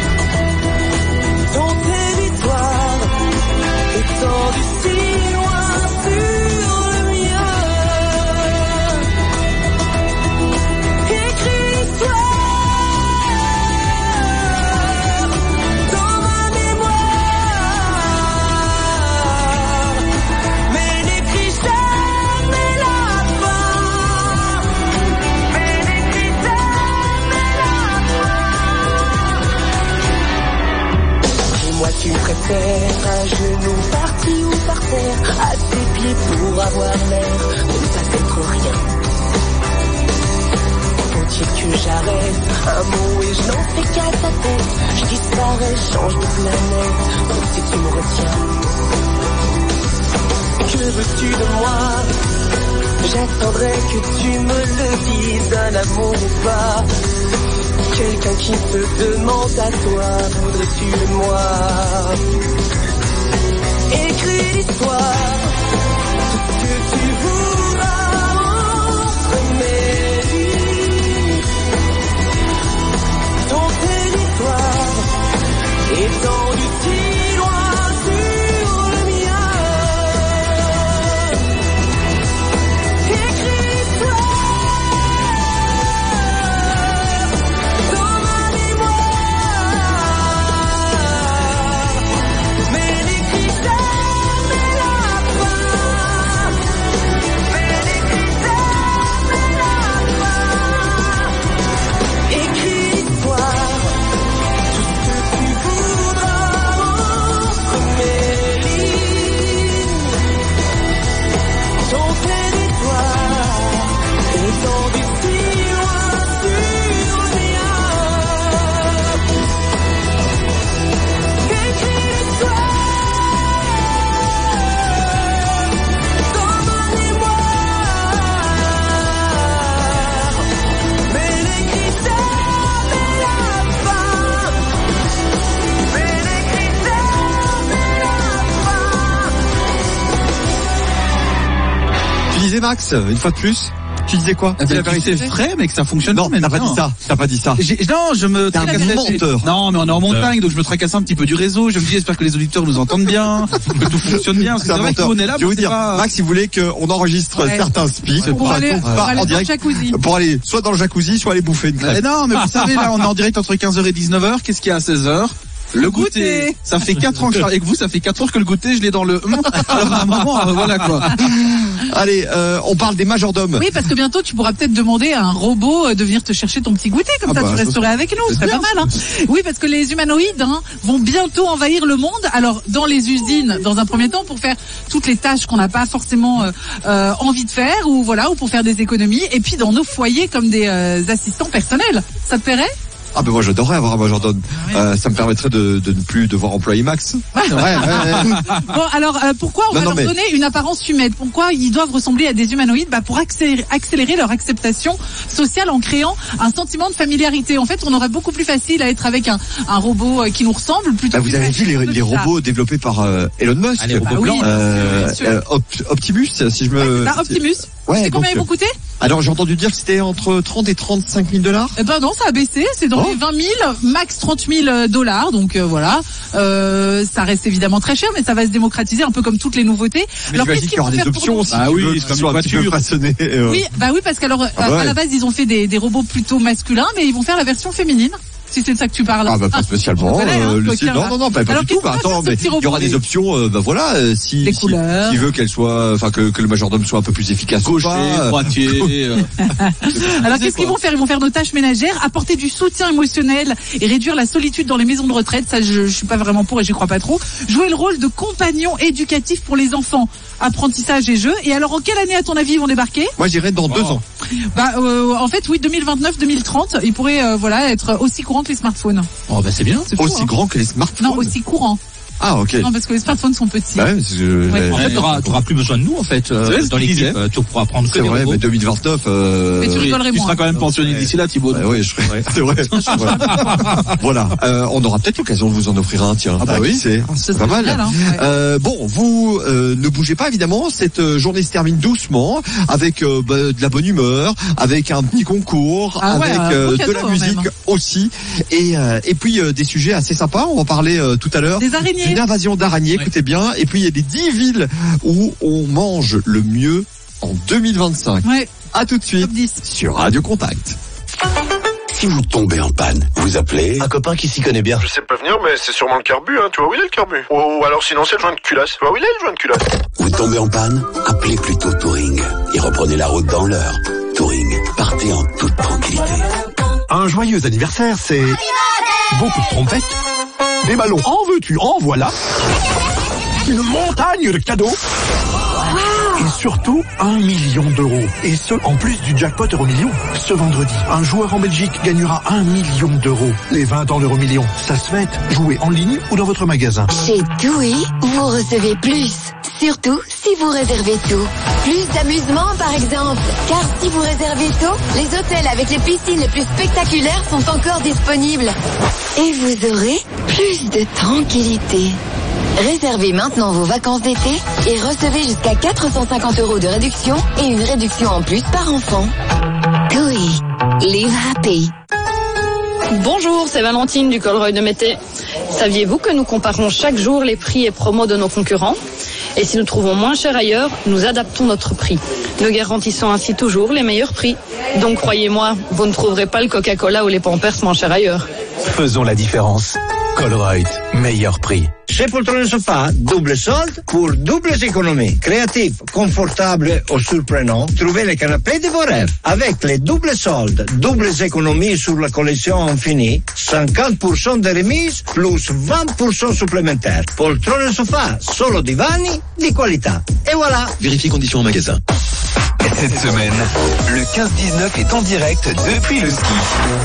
dont tes victoires étendues si loin sur le mien. Écris l'histoire dans ma mémoire, mais n'écris jamais la terre, à genoux, parti ou par terre, à tes pieds pour avoir l'air de ne pas être rien. Faut-il que j'arrête un mot et je n'en fais qu'à ta tête? Je disparais, change de planète, sauf si tu me retiens. Que veux-tu de moi? J'attendrai que tu me le dises, un amour ou pas. Quelqu'un qui te demande à toi, voudrais-tu de moi? Écris l'histoire, tout ce que tu voudras entre mes lignes. Ton territoire étendu si loin sur le mien. Écris l'histoire dans ma mémoire. Mais les critères de la fin. Mais les critères de la fin. Écris l'histoire, tout ce que tu voudras entre mes lignes. Ton territoire étendu si loin sur le mien. Écris l'histoire dans ma mémoire. Mais les critères de la fin. Mais les critères de la fin. Tu disais Max, une fois de plus, tu disais quoi? Eh ben, Dis la vérité. c'est vrai, mec, ça fonctionne Non, pas, mais t'as pas non. dit ça. T'as pas dit ça. J'ai- Non, je me T'es un tracassais. menteur. Non, mais on est en montagne, donc je me tracasse un petit peu du réseau. Je me dis, j'espère que les auditeurs nous entendent bien, que tout fonctionne bien. Parce que C'est c'est un vrai menteur. qu'on est là, Je vais mais vous c'est dire, pas... Max, il voulait qu'on enregistre Ouais. certains speaks Pour pas- aller- pas pour aller en dans le direct, jacuzzi. pour aller soit dans le jacuzzi, soit aller bouffer une Eh crêpe. non, mais vous savez, là, on est en direct entre quinze heures et dix-neuf heures. Qu'est-ce qu'il y a à seize heures? Le goûter. goûter. Ça fait quatre ans que je suis avec vous, ça fait quatre heures que le goûter, je l'ai dans le... Alors à un moment, euh, voilà quoi. Allez, euh, on parle des majordomes. Oui, parce que bientôt tu pourras peut-être demander à un robot euh, de venir te chercher ton petit goûter, comme Ah ça bah, tu ça resterais serait- avec nous, c'est ce serait bien. pas mal. Hein. Oui, parce que les humanoïdes hein, vont bientôt envahir le monde. Alors dans les usines, dans un premier temps, pour faire toutes les tâches qu'on n'a pas forcément euh, euh, envie de faire, ou voilà, ou pour faire des économies, et puis dans nos foyers comme des euh, assistants personnels. Ça te plairait? Ah ben moi j'adorerais avoir un majordome. Euh, ça me permettrait de, de ne plus devoir employer Max. C'est vrai. ouais, ouais. Bon, alors euh, pourquoi on Non, va non, leur mais- donner une apparence humaine? Pourquoi ils doivent ressembler à des humanoïdes? Bah pour accélérer, accélérer leur acceptation sociale en créant un sentiment de familiarité. En fait, on aurait beaucoup plus facile à être avec un, un robot euh, qui nous ressemble plutôt. Bah, vous que avez de vu les, faire les ça. robots développés par euh, Elon Musk, Ah, les robots Bah oui, blancs. bien sûr, euh, bien sûr. euh, Op- Optimus, si je me. Bah, Optimus. Ouais, C'est combien donc, ils vont coûter? Alors j'ai entendu dire que c'était entre trente et trente-cinq mille dollars. Eh ben non, ça a baissé, c'est dans Oh. les vingt mille, max trente mille dollars, donc euh, voilà. Euh, ça reste évidemment très cher, mais ça va se démocratiser un peu comme toutes les nouveautés. Mais Alors, j'imagine qu'est-ce qu'il qu'ils y aura vont des faire pour options nous aussi. Ah qui oui, veulent- c'est qui comme soient une un petit peu voiture. façonnées. euh. Oui, bah oui, parce qu'alors, Ah à- bah à ouais. la base, ils ont fait des, des robots plutôt masculins, mais ils vont faire la version féminine. Si c'est de ça que tu parles. Ah bah pas spécialement. on connaît, hein, euh, le Lucie. coquin, non là. non non, pas, pas Alors, du tout. qu'est-ce Bah, qu'on va attends, faire, mais ce petit il y aura robot des options. Euh, bah voilà, euh, si Les si, couleurs. s'il veut qu'elle soit, enfin que, que le majordome soit un peu plus efficace ou Gaucher, pas. euh, droitier. euh, Alors qu'est-ce qu'ils vont faire? Ils vont faire nos tâches ménagères, apporter du soutien émotionnel et réduire la solitude dans les maisons de retraite. Ça, je, je suis pas vraiment pour et j'y crois pas trop. Jouer le rôle de compagnon éducatif pour les enfants, apprentissage et jeux. Et alors en quelle année à ton avis ils vont débarquer? Moi j'irais dans deux ans. Bah euh, en fait oui, deux mille vingt-neuf deux mille trente, ils pourraient euh, voilà être aussi courants que les smartphones. Oh bah c'est bien. C'est fou, Aussi hein. grand que les smartphones. Non, aussi courants. Ah ok. Non, parce que les smartphones sont petits. Bah ouais, parce que- Ouais. En fait, t'auras, t'auras plus besoin de nous, en fait, euh, C'est vrai, ce dans qu'il l'équipe. disait. Euh, Tu pourras prendre que C'est des vrai, robots. mais deux mille vingt-neuf. Euh... Mais tu rigolerais Tu moins. seras quand même pensionné d'ici là, Thibaut. Bah oui, je serais. C'est vrai. Voilà. Voilà. Euh, on aura peut-être l'occasion de vous en offrir un, tiens. Ah bah qui oui. sait. C'est pas mal. génial, hein. Ouais. Euh, bon, vous euh, ne bougez pas évidemment. Cette euh, journée se termine doucement avec euh, bah, de la bonne humeur, avec un petit concours, Ah ouais, avec un euh, beau de cadeau, la hein, musique même. aussi, et euh, et puis euh, des sujets assez sympas. On va en parler euh, tout à l'heure. Des araignées. D'une invasion d'araignées. Écoutez bien. Et puis il y a des dix villes où on mange le mieux en deux mille vingt-cinq. Ouais. À tout de suite Top dix. sur Radio Contact. Si vous tombez en panne, vous appelez un copain qui s'y connaît bien. Je sais pas venir, mais c'est sûrement le carbu, hein. Tu vois où il est le carbu? Ou, ou alors sinon c'est le joint de culasse. Tu vois où il est le joint de culasse? Vous tombez en panne, appelez plutôt Touring et reprenez la route dans l'heure. Touring, partez en toute tranquillité. Un joyeux anniversaire, c'est beaucoup de trompettes Des ballons, en veux-tu, en voilà. Une montagne de cadeaux. Et surtout, un million d'euros. Et ce, en plus du jackpot Euromillion. Ce vendredi, un joueur en Belgique gagnera un million d'euros. Les vingt ans d'Euromillion, ça se fête. Jouez en ligne ou dans votre magasin. Chez TUI, vous recevez plus. Surtout si vous réservez tout. Plus d'amusement, par exemple. Car si vous réservez tôt, les hôtels avec les piscines les plus spectaculaires sont encore disponibles. Et vous aurez plus de tranquillité. Réservez maintenant vos vacances d'été et recevez jusqu'à quatre cent cinquante euros de réduction et une réduction en plus par enfant. TUI. Live happy. Bonjour, c'est Valentine du Colruyt de Mété. Saviez-vous que nous comparons chaque jour les prix et promos de nos concurrents ? Et si nous trouvons moins cher ailleurs, nous adaptons notre prix. Nous garantissons ainsi toujours les meilleurs prix. Donc croyez-moi, vous ne trouverez pas le Coca-Cola ou les Pampers moins chers ailleurs. Faisons la différence. Colruyt, meilleur prix. Chez Poltrone Sofa, double solde pour doubles économies. Créatif, confortable ou surprenant, trouvez les canapés de vos rêves. Avec les doubles soldes, doubles économies sur la collection Infini, cinquante pour cent de remise plus vingt pour cent supplémentaires. Poltrone Sofa, solo divani di qualità. Et voilà. Vérifiez conditions en magasin. Cette semaine, le quinze dix-neuf est en direct depuis le ski.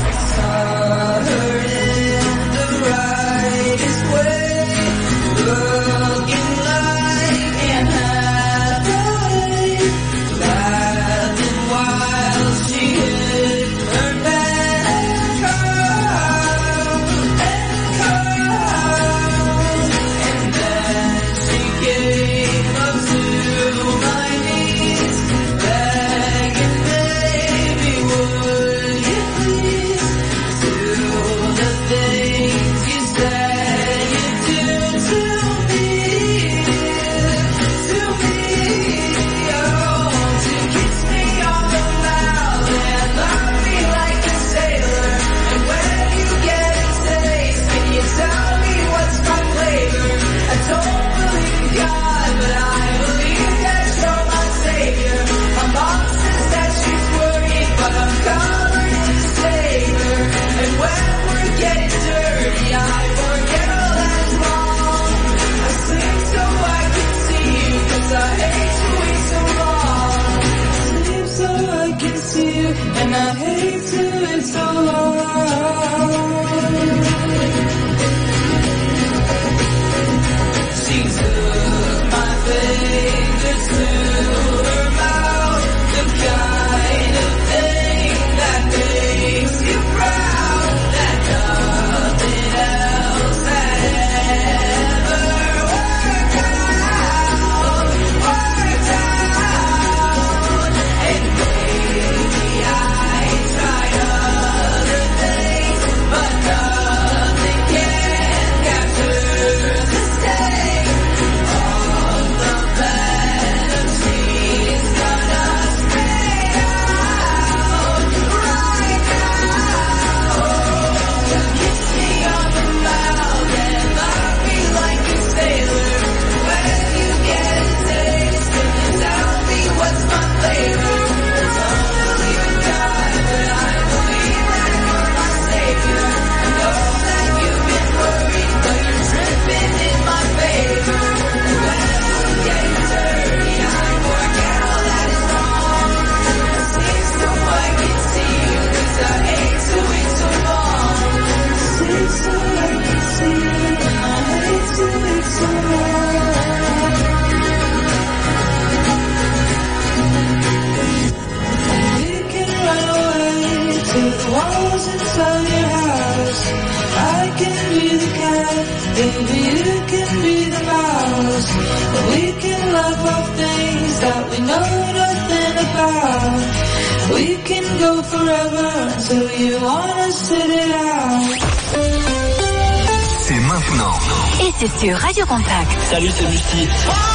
C'est maintenant. Et c'est sur Radio Contact. Salut, c'est Lucie.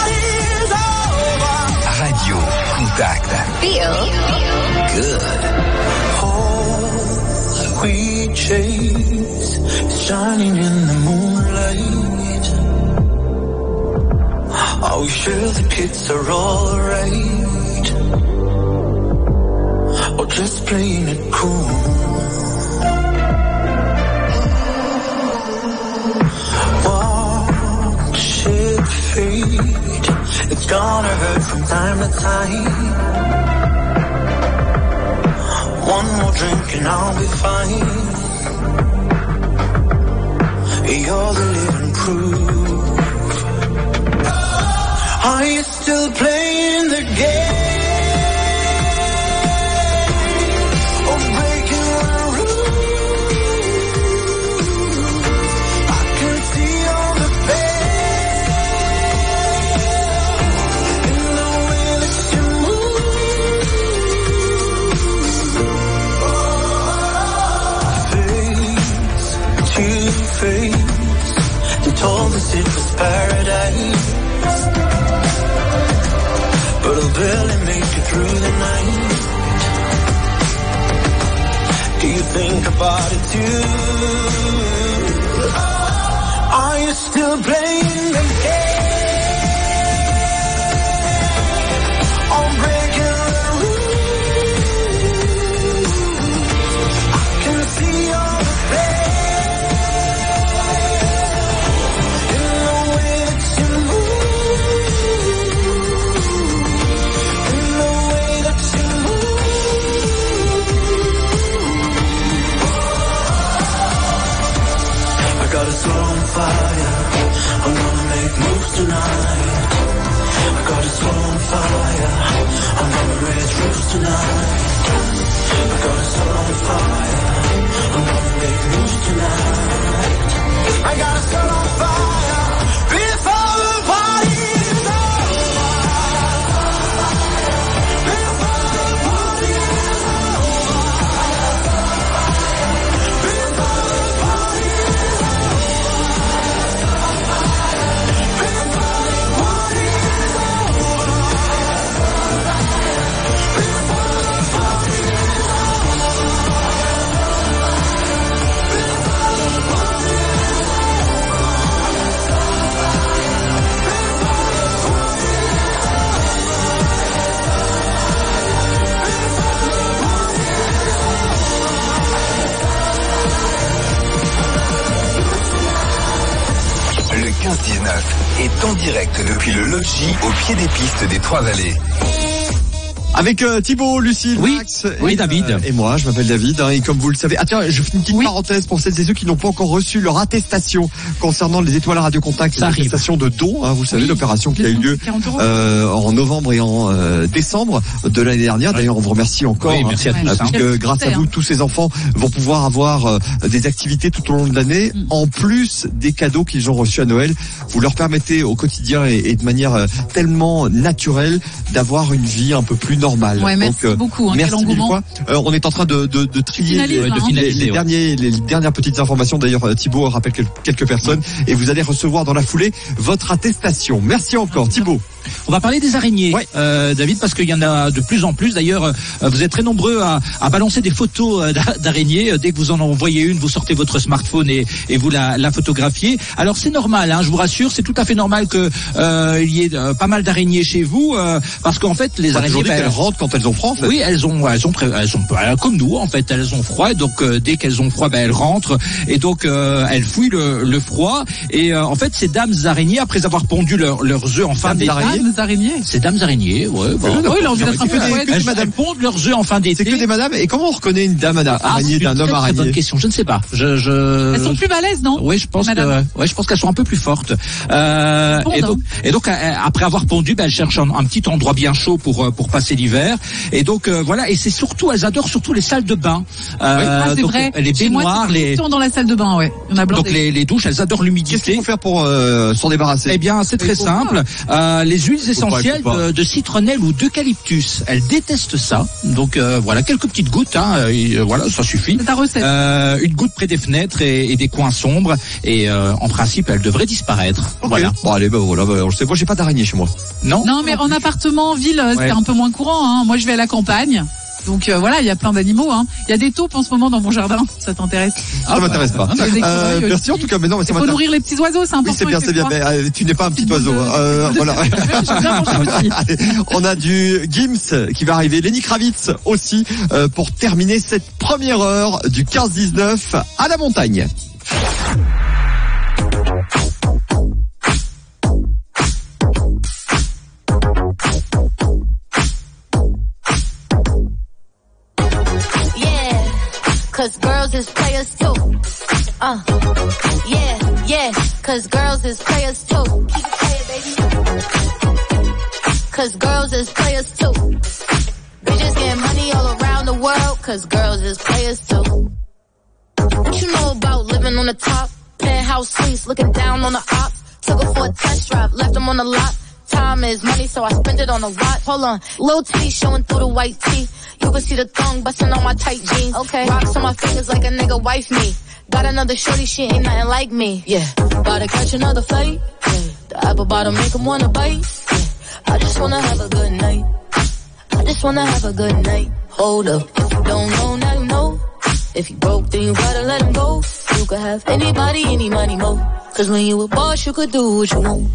Radio Contact. Feel good. All we chase is shining in the moonlight. Are we sure the kids are alright? Or just playing it cool? gonna hurt from time to time. One more drink and I'll be fine. You're the living proof. Are you still playing the game? Or breaking the rules? I can see all the pain in the way that you move. Face to face, they told us it was paradise, but I'll barely make it through the night. Do you think about it too? Are you still playing the game? On breaking the rules, I can see all the pain in the way that you move, in the way that you move. I got a soul on fire, I'm gonna make moves tonight. I got a soul on fire, I'm gonna raise roofs tonight. I got a soul on fire, I'm gonna make moves tonight. I got a soul on fire, before the party's over. Before the party's over. Before the party's Le quinze dix-neuf est en direct depuis le logis au pied des pistes des Trois-Vallées. Avec euh, Thibaut, Lucille, Oui, Max oui, et, David. euh, et moi, je m'appelle David, hein, et comme vous le savez, ah tiens, je fais une petite parenthèse pour celles et ceux qui n'ont pas encore reçu leur attestation concernant les étoiles Radio Contact, Ça arrive. l'attestation de don, hein, vous savez, Oui, l'opération qui a eu lieu quarante euros. euh, en novembre et en euh, décembre de l'année dernière. D'ailleurs, on vous remercie encore, Oui, merci à hein, tous, euh, hein. puisque Quel grâce à succès, vous, hein. tous ces enfants vont pouvoir avoir euh, des activités tout au long de l'année, Mm. en plus des cadeaux qu'ils ont reçus à Noël. Vous leur permettez au quotidien et, et de manière euh, tellement naturelle d'avoir une vie un peu plus normale. Ouais, merci Donc, euh, beaucoup, hein, merci quel mille engouement. fois. Euh, on est en train de, de, de trier Finalise, les, hein. de finaliser, les, les ouais. derniers, les dernières petites informations. D'ailleurs, euh, Thibaut rappelle quel- quelques personnes et vous allez recevoir dans la foulée votre attestation. Merci encore, Thibaut. On va parler des araignées, Ouais. euh, David, parce qu'il y en a de plus en plus. D'ailleurs, euh, vous êtes très nombreux à, à balancer des photos euh, d'a- d'araignées. Dès que vous en envoyez une, vous sortez votre smartphone et, et vous la, la photographiez. Alors c'est normal, hein, je vous rassure, c'est tout à fait normal que euh, il y ait euh, pas mal d'araignées chez vous, euh, parce qu'en fait les On a araignées, toujours dit ben, qu'elles rentrent quand elles ont froid, en fait. oui, elles ont, elles ont, très- elles ont, euh, comme nous en fait, elles ont froid. Et donc euh, dès qu'elles ont froid, ben elles rentrent et donc euh, elles fuient le, le froid. Et euh, en fait, ces dames araignées, après avoir pondu leur- leurs œufs en fin Dames d'été, araignées Ah, des araignées. ces dames araignées, ouais, bon, Oui, il a envie d'être un peu Que des- chouette. que des elles, madames. elles pondent leurs œufs en fin d'été. C'est que des madames. Et comment on reconnaît une dame ara- Ah, araignée c'est une d'un homme très, très bonne araignée? question. Je ne sais pas. Je, je... Elles sont plus balèzes, non? Oui, je pense Madame. que, ouais, je pense qu'elles sont un peu plus fortes. Euh, Pondent, et donc, hein. et donc, euh, après avoir pondu, ben, elles cherchent un, un petit endroit bien chaud pour euh, pour passer l'hiver. Et donc, euh, voilà. Et c'est surtout, elles adorent surtout les salles de bain. Euh, Ah, c'est donc, vrai. Les Chez moi, baignoires, c'est les, tout dans la salle de bain, ouais. On a donc blindé. les, les douches, elles adorent Qu'est-ce qu'il l'humidité. faut faire pour euh, s'en débarrasser? Eh bien, c'est très faut simple. Euh, les huiles Faut pas, essentielles faut pas. de, de citronnelle ou d'eucalyptus, elles détestent ça. Donc euh, voilà, quelques petites gouttes, hein, et, euh, voilà, ça suffit. C'est ta recette. Euh, une goutte près des fenêtres et, et des coins sombres, et euh, en principe, elles devraient disparaître. Ok. Voilà. Bon, allez, bah voilà, bah, je sais, moi j'ai pas d'araignée chez moi. Non. Non, mais en appartement, ville, euh, Ouais. c'est un peu moins courant, hein. Moi, je vais à la campagne. Donc euh, voilà, il y a plein d'animaux. Hein. Il y a des taupes en ce moment dans mon jardin. Ça t'intéresse? Ça m'intéresse pas. Des écureuils Euh, aussi. merci en tout cas, mais non, mais ça Il faut m'intéresse. nourrir les petits oiseaux, c'est important. Oui, c'est bien, il c'est fait bien, froid. mais euh, tu n'es pas un petit oiseau. Euh, voilà. J'aime bien manger aussi. Allez, on a du Gims qui va arriver, Lenny Kravitz aussi, euh, pour terminer cette première heure du quinze dix-neuf à la montagne. cause girls is players too. Uh, yeah, yeah, cause girls is players too. Keep it playing, baby. Cause girls is players too. Bitches getting money all around the world, cause girls is players too. What you know about living on the top? Penthouse suites, looking down on the ops. Took her for a test drive, left them on the lot. Time is money, so I spend it on a watch. Hold on, little T showing through the white tee. You can see the thong busting on my tight jeans. Okay, rocks on my fingers like a nigga wife me. Got another shorty, she ain't nothing like me. Yeah, about to catch another flight. Yeah. The apple bottom make 'em wanna bite. Yeah. I just wanna have a good night. I just wanna have a good night. Hold up, if you don't know, now you know. If you broke, then you gotta let him go. You could have anybody, any money, mo. Cause when you a boss, you could do what you want.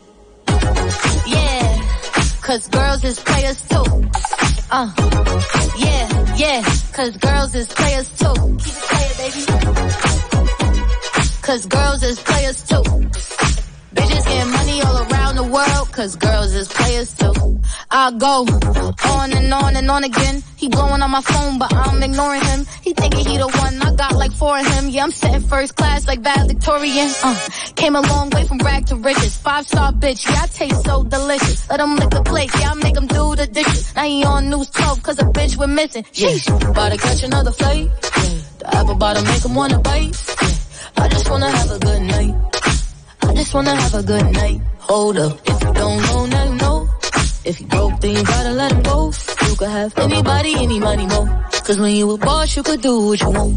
Yeah, cause girls is players too. Uh, yeah, yeah, cause girls is players too. Keep it playing, baby. Cause girls is players too. Bitches getting money all around the world, cause girls is players too. I go on and on and on again. He blowing on my phone, but I'm ignoring him. He thinking he the one, I got like four of him. Yeah, I'm sitting first class like valedictorian. Uh, came a long way from rag to riches. Five star bitch, yeah, I taste so delicious. Let him lick the plate, yeah, I make him do the dishes. Now he on news twelve, cause a bitch we're missing. Sheesh, about to catch another flight. Yeah. The apple bottom make him wanna bite. Yeah. I just wanna have a good night. I just wanna have a good night. Hold up, if you don't know, now you know. If you broke, then you gotta let him go. You could have anybody, any money, mo. Cause when you a boss, you could do what you want.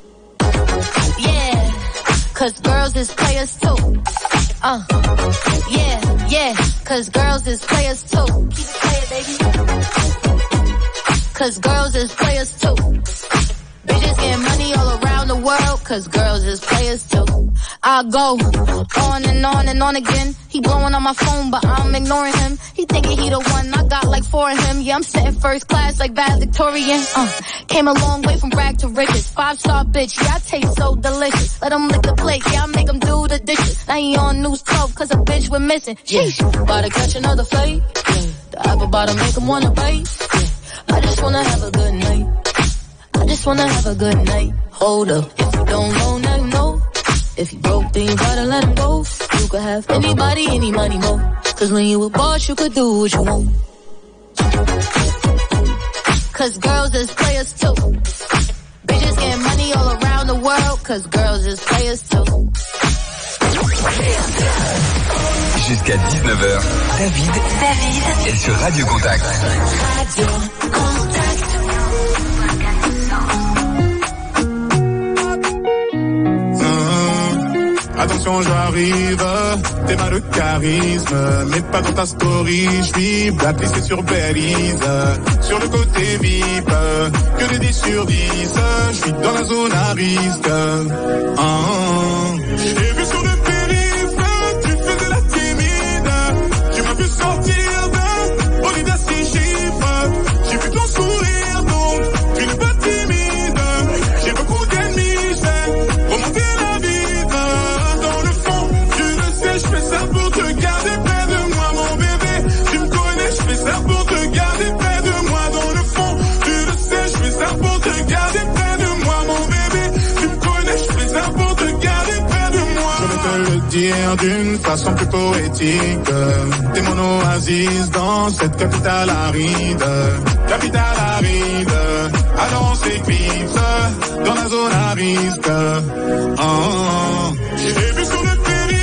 Yeah, cause girls is players too. Uh, yeah, yeah, cause girls is players too. Keep it playing, baby. Cause girls is players too. Bitches getting money all around the world, cause girls is players too. I go on and on and on again. He blowing on my phone, but I'm ignoring him. He thinking he the one, I got like four of him. Yeah, I'm sitting first class like valedictorian. Uh, came a long way from rag to riches. Five star bitch, yeah, I taste so delicious. Let him lick the plate, yeah, I make him do the dishes. Now he on news twelve, cause a bitch we're missing. Sheesh, about to catch another flight. Yeah. The apple bottom make him wanna bite. Yeah. I just wanna have a good night. I just wanna have a good night. Hold up, if you don't know, now you know. If you broke, then you gotta let him go. You could have anybody, any money, mo. Cause when you a boss, you could do what you want. Cause girls is players too. Bitches getting money all around the world, cause girls is players too. Jusqu'à dix-neuf heures, David, David est sur Radio Contact. Radio Contact. Attention, j'arrive, t'es mal de charisme, mais pas dans ta story, j'vis blacklissé sur Belize, sur le côté V I P, que des dix sur dix, j'vis dans la zone à risque. Ah, j'ai vu sur le périph', tu faisais la timide, tu m'as vu sortir de bolide à six chiffres, j'ai vu ton sourire donc, tu n'es pas timide, j'ai beaucoup d'ennemis, j'ai remonté la vie. Je fais ça pour te garder près de moi, mon bébé. Tu me connais, je fais ça pour te garder près de moi. Dans le fond, tu le sais, je fais ça pour te garder près de moi, mon bébé. Tu me connais, je fais ça pour te garder près de moi. Je vais te le dire d'une façon plus poétique. T'es mon oasis dans cette capitale aride. Capitale aride. Alors on s'éclipse dans la zone à risque. Oh, oh. J'ai vu sur le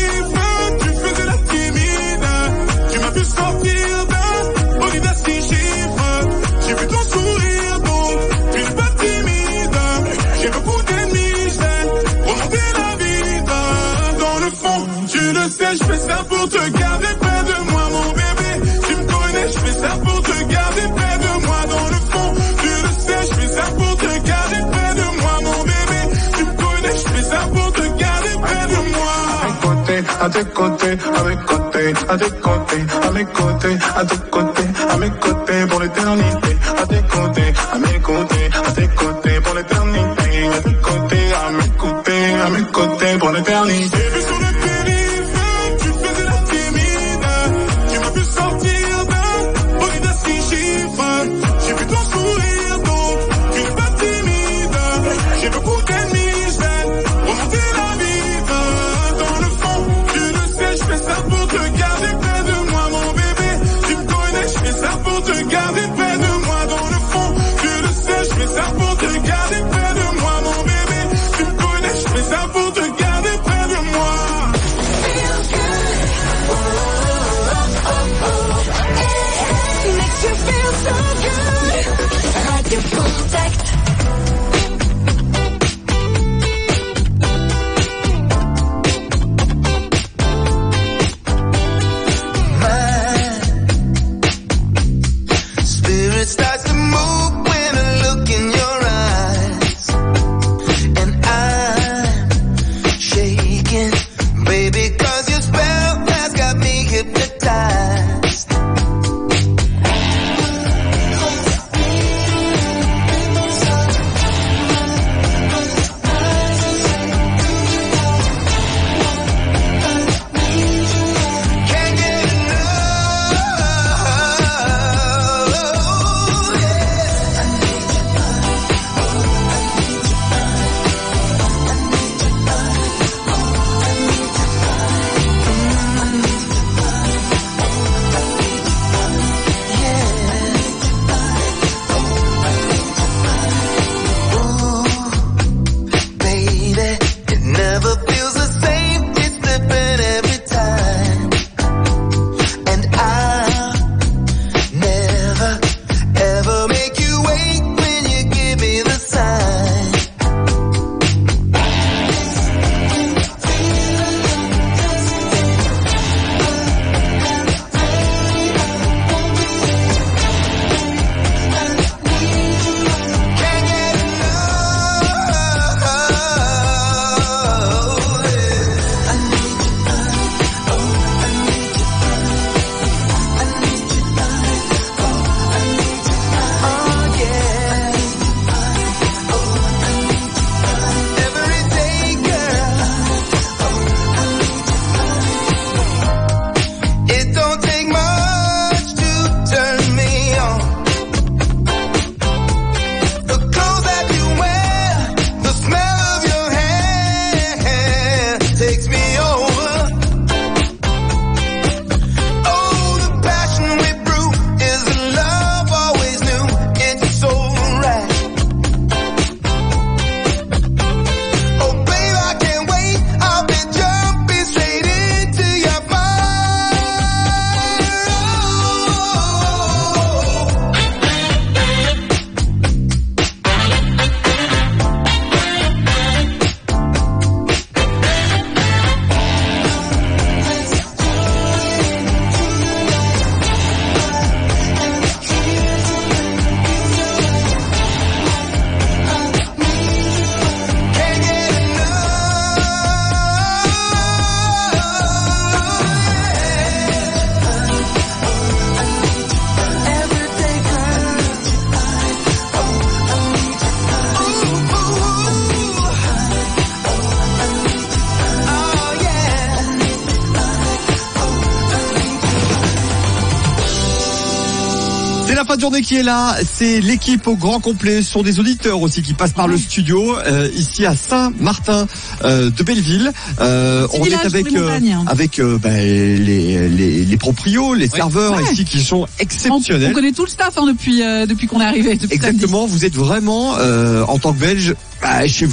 sortir d'un bolide à six chiffres. J'ai vu ton sourire donc tu n'es pas timide. J'ai beaucoup d'ennemis, j'ai remonté la vie. Dans le fond, tu le sais, je fais ça pour te garder près de moi, mon bébé. Tu me connais, je fais ça pour te garder près de moi. Dans le fond, tu le sais, je fais ça pour te garder près de moi, mon bébé. Tu me connais, je fais ça pour te garder près de moi. À tes côtés, à mes côtés, à tes côtés, à mes côtés, à tes côtés, à mes côtés pour l'éternité. À tes côtés, à mes côtés, à tes côtés pour l'éternité. À tes côtés, à mes côtés, à mes côtés pour l'éternité. J'ai vu sur le périph', tu faisais la timide. Tu m'as vu sortir d'un bolide à six chiffres. J'ai vu ton sourire donc tu n'es pas timide. J'ai veux beaucoup d'ennemis, je vais remonter la vie dans le fond. Tu le sais, je fais ça pour te garder près de moi, mon bébé. Tu me connais, je fais ça pour te garder près de moi dans le fond. Tu le sais, je fais ça pour te garder près de moi, mon bébé. Tu me connais, je fais ça pour te garder près de moi. Makes you feel so good. Radio Contact. Spirit starts to move when I look in your eyes, and I'm shaking, baby, 'cause your spell has got me hypnotized. Can't get baby, it never feels the same. It's different every time, and I'll never ever make you wait when you give me the sign. Can't get oh yeah, every day, girl. It don't take much to turn me on. The clothes that you wear, the smell of your hair takes me over. Oh, the passion we brew is the love always knew. It's so right. Oh, babe, I can't wait. I'll be jumping straight into your C'est la fin de journée qui est là, c'est l'équipe au grand complet, ce sont des auditeurs aussi qui passent par le studio, euh, ici à Saint-Martin euh, de Belleville. Euh, on est avec euh, avec euh, bah, les, les les proprios, les serveurs Ouais. ici qui sont exceptionnels. On, on connaît tout le staff hein, depuis euh, depuis qu'on est arrivé. Depuis Exactement, vous êtes vraiment euh, en tant que Belge bah, chez vous.